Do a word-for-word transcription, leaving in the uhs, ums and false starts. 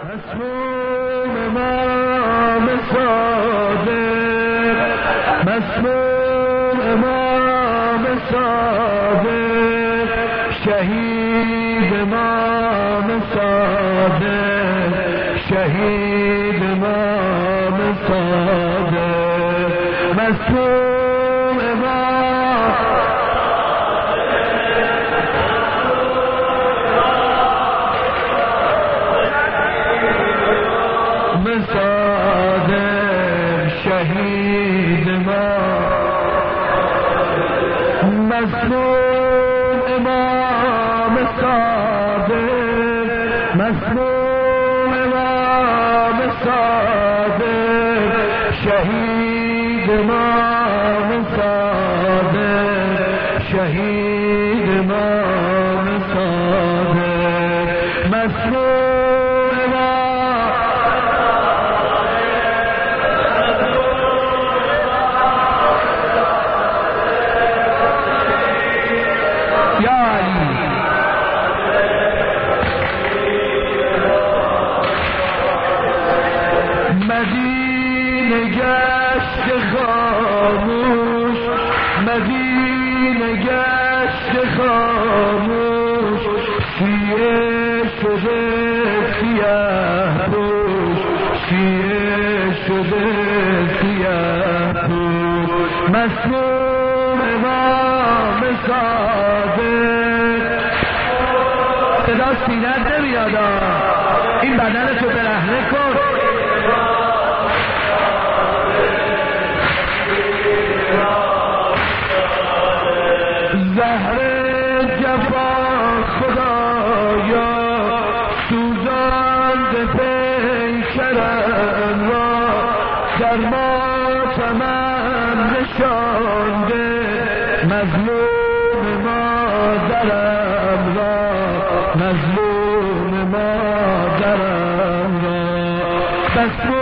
مسموم امام صادق، مسموم امام صادق، شهید امام صادق، شهید امام صادق، مسموم امام صادق، شهید ما مسموم امام صادق، مسموم امام صادق، شهید امام صادق، شهید امام صادق، مسموم مدینه گشت خاموش، مدینه گشت خاموش، شیعه شده سیاه پوش، شیعه شده سیاه پوش، مسموم امام صادق. صدا سینت نمیاد، این بدنتو برهنه کن. زهر جفا خدایا سوزاند پیکرم را، در ماتمم نشانده مظلوم مادرم را، مظلوم مادرم را.